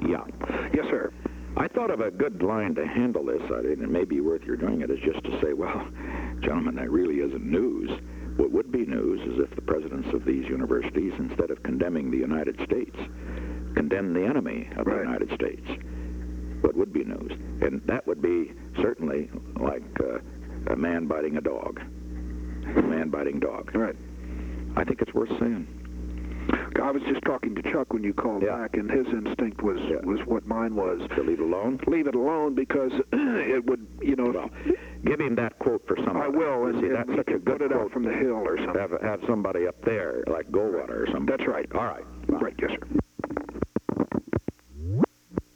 Yeah. Yes, sir. I thought of a good line to handle this, and it may be worth your doing it, is just to say, well, gentlemen, that really isn't news. What would be news is if the presidents of these universities, instead of condemning the United States, condemn the enemy of the United States. What would be news? And that would be certainly like a man biting a dog. A man biting dog. Right. I think it's worth saying. I was just talking to Chuck when you called back, and his instinct was what mine was. To leave it alone? Leave it alone, because it would, you know... Well, give him that quote for somebody. I will, and that's such a good put it quote. out from the hill or something. Have somebody up there, like Goldwater or something. That's right. All right. Right, yes, sir.